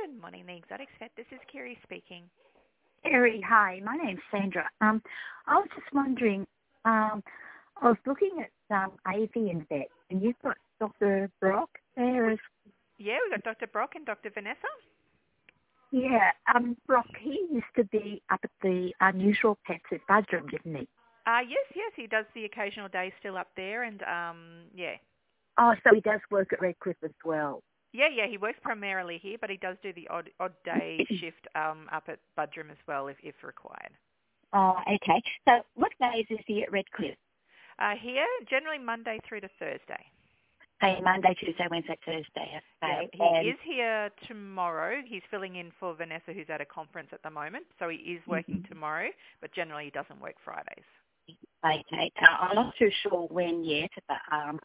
Good morning, the Exotics Vet. This is Kiri speaking. Kiri, hi. My name's Sandra. I was just wondering, I was looking at Avian Vet, and you've got Dr. Brock there as Yeah, we've got Dr. Brock and Dr. Vanessa. yeah. Brock, he used to be up at the Unusual Pets at Budrum, didn't he? Yes, he does the occasional day still up there, and yeah. Oh, so he does work at Redcliffe as well. Yeah, he works primarily here, but he does do the odd day shift up at Budrum as well if required. Oh, okay. So what days is he at Redcliffe? Here, generally Monday through to Thursday. Hey, Monday, Tuesday, Wednesday, Thursday. Okay. Yeah, he is here tomorrow. He's filling in for Vanessa, who's at a conference at the moment, so he is working tomorrow, but generally he doesn't work Fridays. Okay. I'm not too sure when yet, but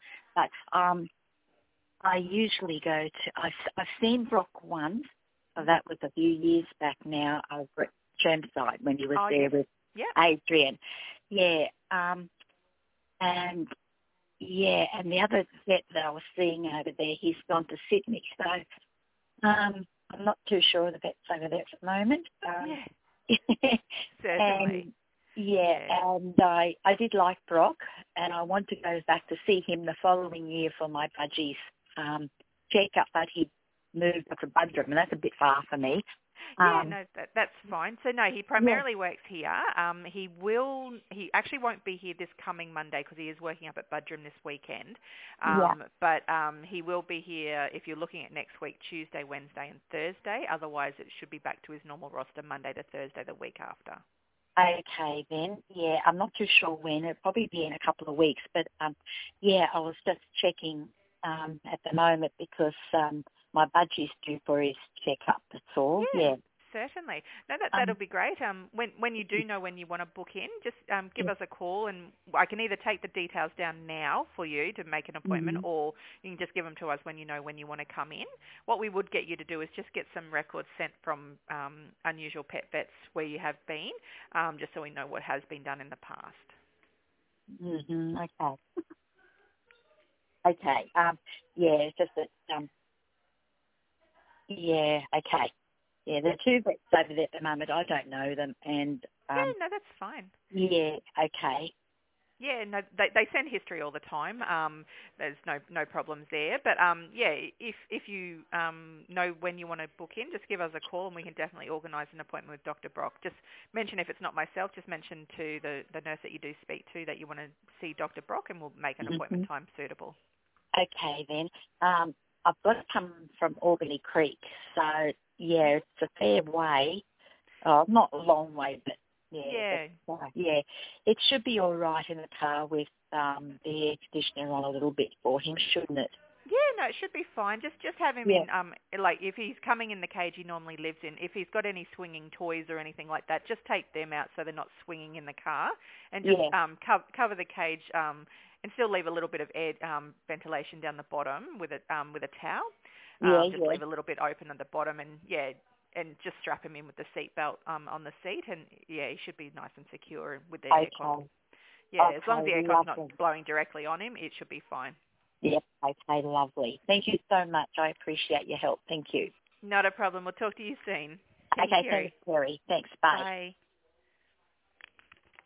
I usually go to. I've seen Brock once. That was a few years back now over at Chermside when he was there with Adrian. Yeah. And the other vet that I was seeing over there, he's gone to Sydney. So I'm not too sure of the vets over there at the moment. Certainly. And I did like Brock, and I want to go back to see him the following year for my budgies check-up, but he moved up to Budrum, and that's a bit far for me. That's fine. So no, he primarily works here. He actually won't be here this coming Monday because he is working up at Budrum this weekend. But he will be here if you're looking at next week, Tuesday, Wednesday and Thursday. Otherwise it should be back to his normal roster Monday to Thursday the week after. Okay then. Yeah, I'm not too sure when. It'll probably be in a couple of weeks. But I was just checking at the moment because my budgie's due for his checkup. That's all. Yeah. Certainly. No, that'll be great. When you do know when you want to book in, just give us a call, and I can either take the details down now for you to make an appointment, or you can just give them to us when you know when you want to come in. What we would get you to do is just get some records sent from Unusual Pet Vets where you have been, just so we know what has been done in the past. Okay. Okay. It's just that. Okay. Yeah, there are two vets over there at the moment. I don't know them, and no, that's fine. Yeah. Okay. Yeah, no, they send history all the time. There's no problems there. But if you know when you want to book in, just give us a call and we can definitely organise an appointment with Dr. Brock. Just mention if it's not myself, just mention to the nurse that you do speak to that you want to see Dr. Brock, and we'll make an appointment time suitable. Okay then. I've got to come from Albany Creek, so it's a fair way. Oh, not a long way, but it should be all right in the car with the air conditioner on a little bit for him, shouldn't it? Yeah, no, it should be fine. Just have him in, like if he's coming in the cage he normally lives in, if he's got any swinging toys or anything like that, just take them out so they're not swinging in the car, and just cover the cage and still leave a little bit of air ventilation down the bottom with a towel. Leave a little bit open at the bottom, and just strap him in with the seatbelt on the seat, and he should be nice and secure with the aircon. As long as the aircon's not blowing directly on him, it should be fine. Yep, okay, lovely. Thank you so much. I appreciate your help. Thank you. Not a problem. We'll talk to you soon. Okay, thanks, Terry. Thanks, bye. Bye.